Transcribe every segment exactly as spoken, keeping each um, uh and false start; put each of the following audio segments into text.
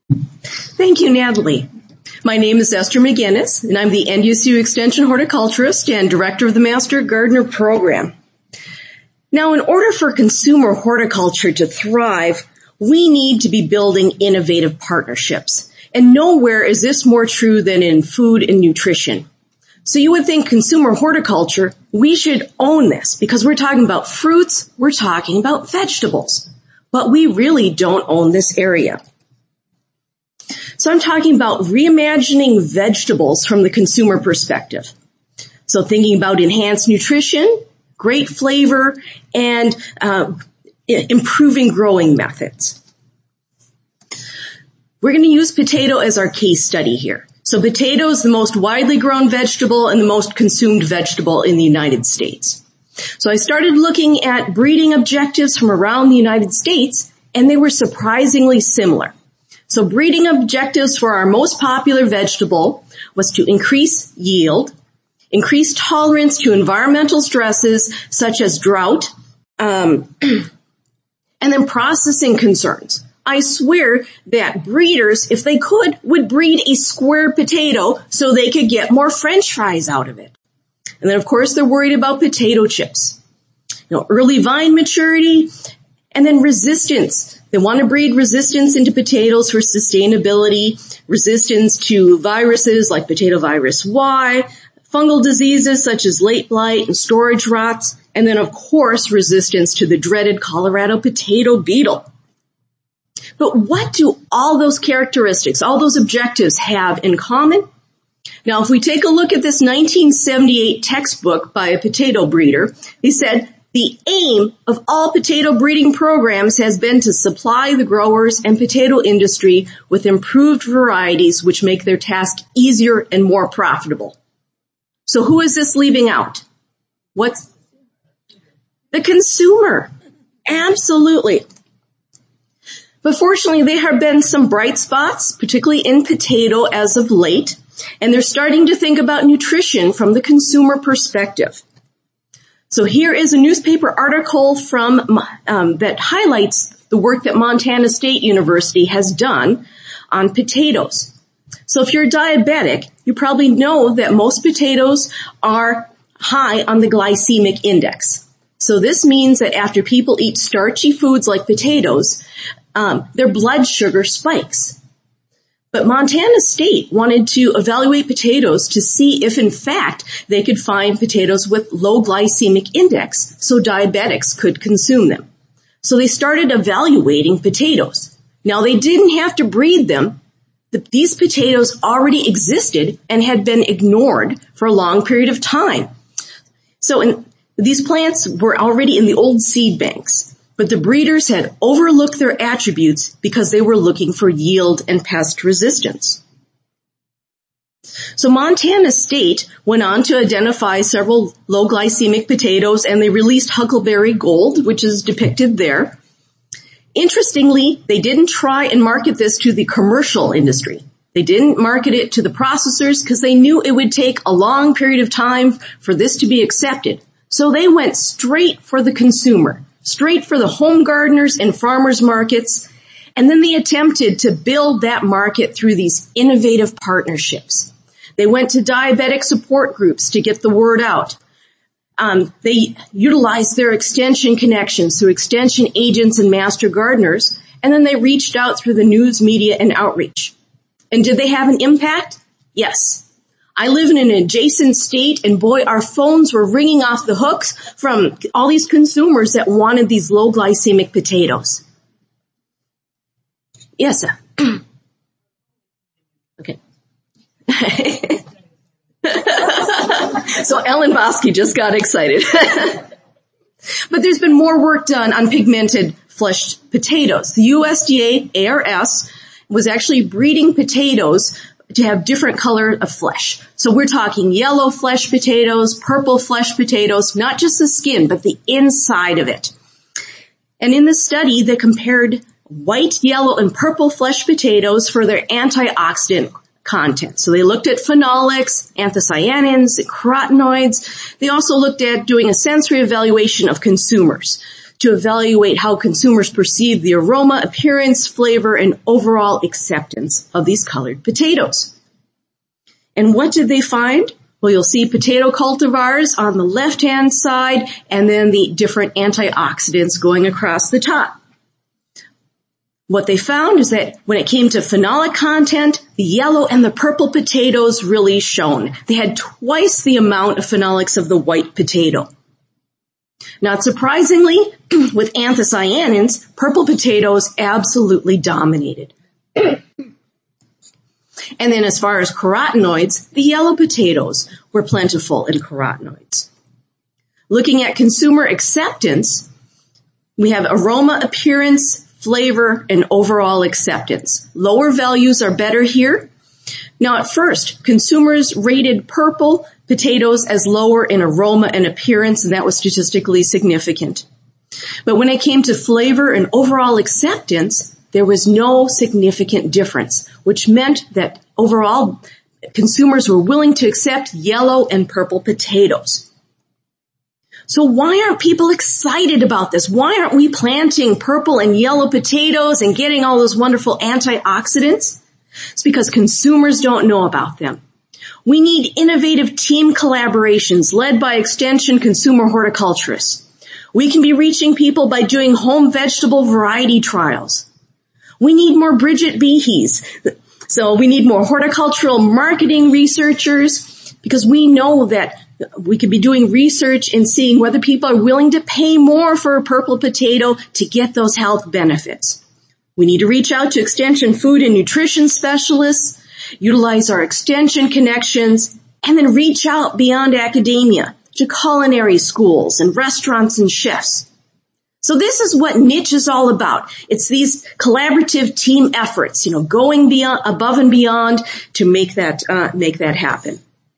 Thank you, Natalie. My name is Esther McGinnis, and I'm the N U S U Extension horticulturist and director of the Master Gardener program. Now, in order for consumer horticulture to thrive, we need to be building innovative partnerships. And nowhere is this more true than in food and nutrition. So you would think consumer horticulture, we should own this because we're talking about fruits, we're talking about vegetables. But we really don't own this area. So I'm talking about reimagining vegetables from the consumer perspective. So thinking about enhanced nutrition, great flavor, and uh, improving growing methods. We're going to use potato as our case study here. So potato is the most widely grown vegetable and the most consumed vegetable in the United States. So I started looking at breeding objectives from around the United States, and they were surprisingly similar. So breeding objectives for our most popular vegetable was to increase yield, increase tolerance to environmental stresses such as drought, um, and then processing concerns. I swear that breeders, if they could, would breed a square potato so they could get more French fries out of it. And then, of course, they're worried about potato chips. You know, early vine maturity, and then resistance. They want to breed resistance into potatoes for sustainability, resistance to viruses like potato virus Y, fungal diseases such as late blight and storage rots, and then, of course, resistance to the dreaded Colorado potato beetle. But what do all those characteristics, all those objectives have in common? Now, if we take a look at this nineteen seventy-eight textbook by a potato breeder, he said, the aim of all potato breeding programs has been to supply the growers and potato industry with improved varieties which make their task easier and more profitable. So who is this leaving out? What's the consumer? Absolutely. But fortunately, there have been some bright spots, particularly in potato as of late, and they're starting to think about nutrition from the consumer perspective. So here is a newspaper article from um, that highlights the work that Montana State University has done on potatoes. So if you're diabetic, you probably know that most potatoes are high on the glycemic index. So this means that after people eat starchy foods like potatoes, um, their blood sugar spikes. But Montana State wanted to evaluate potatoes to see if, in fact, they could find potatoes with low glycemic index so diabetics could consume them. So they started evaluating potatoes. Now, they didn't have to breed them. These potatoes already existed and had been ignored for a long period of time. So in, these plants were already in the old seed banks. But the breeders had overlooked their attributes because they were looking for yield and pest resistance. So Montana State went on to identify several low glycemic potatoes, and they released Huckleberry Gold, which is depicted there. Interestingly, they didn't try and market this to the commercial industry. They didn't market it to the processors because they knew it would take a long period of time for this to be accepted. So they went straight for the consumer. Straight for the home gardeners and farmers markets, and then they attempted to build that market through these innovative partnerships. They went to diabetic support groups to get the word out. Um, they utilized their extension connections through extension agents and master gardeners, and then they reached out through the news, media, and outreach. And did they have an impact? Yes. I live in an adjacent state, and boy, our phones were ringing off the hooks from all these consumers that wanted these low glycemic potatoes. Yes, sir. Okay. So Ellen Bosky just got excited. But there's been more work done on pigmented fleshed potatoes. The U S D A, A R S, was actually breeding potatoes to have different color of flesh. So we're talking yellow flesh potatoes, purple flesh potatoes, not just the skin, but the inside of it. And in the study, they compared white, yellow, and purple flesh potatoes for their antioxidant content. So they looked at phenolics, anthocyanins, carotenoids. They also looked at doing a sensory evaluation of consumers to evaluate how consumers perceive the aroma, appearance, flavor, and overall acceptance of these colored potatoes. And what did they find? Well, you'll see potato cultivars on the left-hand side and then the different antioxidants going across the top. What they found is that when it came to phenolic content, the yellow and the purple potatoes really shone. They had twice the amount of phenolics of the white potato. Not surprisingly, with anthocyanins, purple potatoes absolutely dominated. And then as far as carotenoids, the yellow potatoes were plentiful in carotenoids. Looking at consumer acceptance, we have aroma, appearance, flavor, and overall acceptance. Lower values are better here. Now at first, consumers rated purple potatoes as lower in aroma and appearance, and that was statistically significant. But when it came to flavor and overall acceptance, there was no significant difference, which meant that overall consumers were willing to accept yellow and purple potatoes. So why aren't people excited about this? Why aren't we planting purple and yellow potatoes and getting all those wonderful antioxidants? It's because consumers don't know about them. We need innovative team collaborations led by Extension consumer horticulturists. We can be reaching people by doing home vegetable variety trials. We need more Bridget Behes. So we need more horticultural marketing researchers because we know that we could be doing research and seeing whether people are willing to pay more for a purple potato to get those health benefits. We need to reach out to Extension food and nutrition specialists, utilize our Extension connections, and then reach out beyond academia to culinary schools and restaurants and chefs. So this is what Niche is all about. It's these collaborative team efforts, you know, going beyond, above and beyond to make that, uh, make that happen.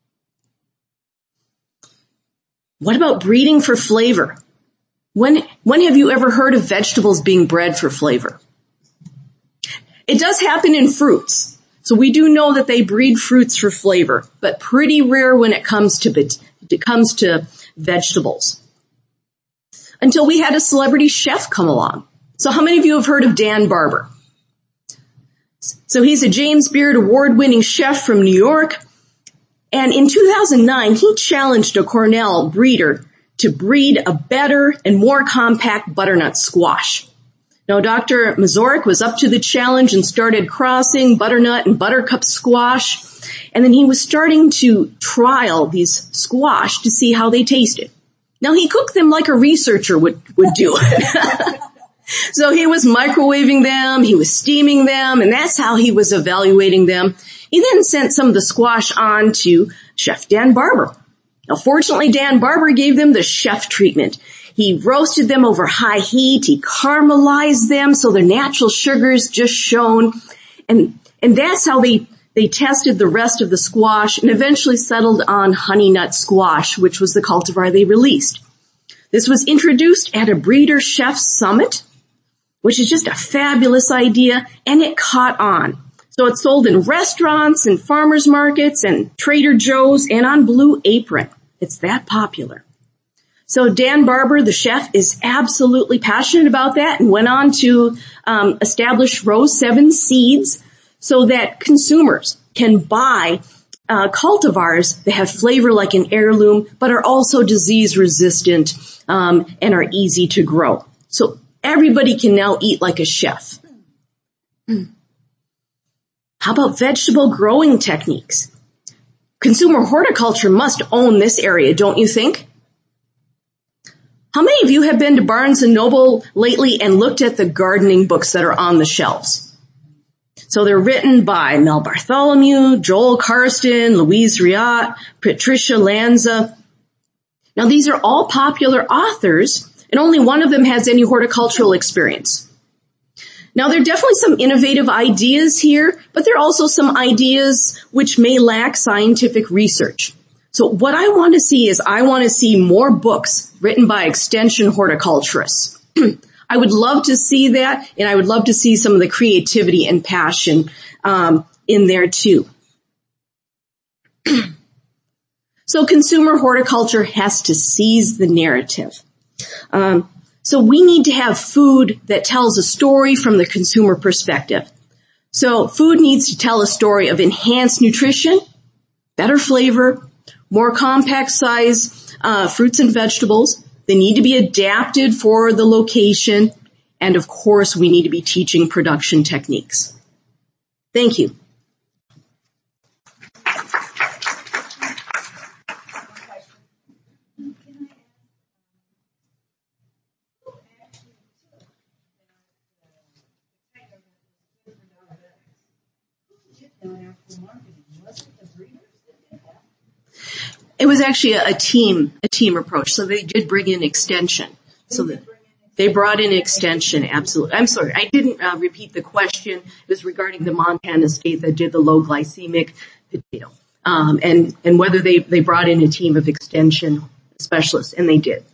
What about breeding for flavor? When, when have you ever heard of vegetables being bred for flavor? It does happen in fruits. So we do know that they breed fruits for flavor, but pretty rare when it comes to, it comes to vegetables. Until we had a celebrity chef come along. So how many of you have heard of Dan Barber? So he's a James Beard award-winning chef from New York. And in two thousand nine, he challenged a Cornell breeder to breed a better and more compact butternut squash. Now, Doctor Mazurek was up to the challenge and started crossing butternut and buttercup squash. And then he was starting to trial these squash to see how they tasted. Now, he cooked them like a researcher would, would do. So he was microwaving them, he was steaming them, and that's how he was evaluating them. He then sent some of the squash on to Chef Dan Barber. Now, fortunately, Dan Barber gave them the chef treatment. He roasted them over high heat, he caramelized them so their natural sugars just shone, and, and that's how they They tested the rest of the squash and eventually settled on honey nut squash, which was the cultivar they released. This was introduced at a breeder chef summit, which is just a fabulous idea, and it caught on. So it's sold in restaurants and farmers markets and Trader Joe's and on Blue Apron. It's that popular. So Dan Barber, the chef, is absolutely passionate about that and went on to um, establish Row seven Seeds, so that consumers can buy uh, cultivars that have flavor like an heirloom, but are also disease resistant um, and are easy to grow. So everybody can now eat like a chef. How about vegetable growing techniques? Consumer horticulture must own this area, don't you think? How many of you have been to Barnes and Noble lately and looked at the gardening books that are on the shelves? So they're written by Mel Bartholomew, Joel Karsten, Louise Riot, Patricia Lanza. Now these are all popular authors, and only one of them has any horticultural experience. Now there are definitely some innovative ideas here, but there are also some ideas which may lack scientific research. So what I want to see is I want to see more books written by Extension horticulturists. I would love to see that, and I would love to see some of the creativity and passion um, in there too. So consumer horticulture has to seize the narrative. Um, So we need to have food that tells a story from the consumer perspective. So food needs to tell a story of enhanced nutrition, better flavor, more compact size uh, fruits and vegetables. They need to be adapted for the location. And of course, we need to be teaching production techniques. Thank you. It was actually a, a team, a team approach. So they did bring in extension. So that they brought in extension, absolutely. I'm sorry, I didn't uh, repeat the question. It was regarding the Montana state that did the low glycemic potato, um, and and whether they they brought in a team of extension specialists, and they did.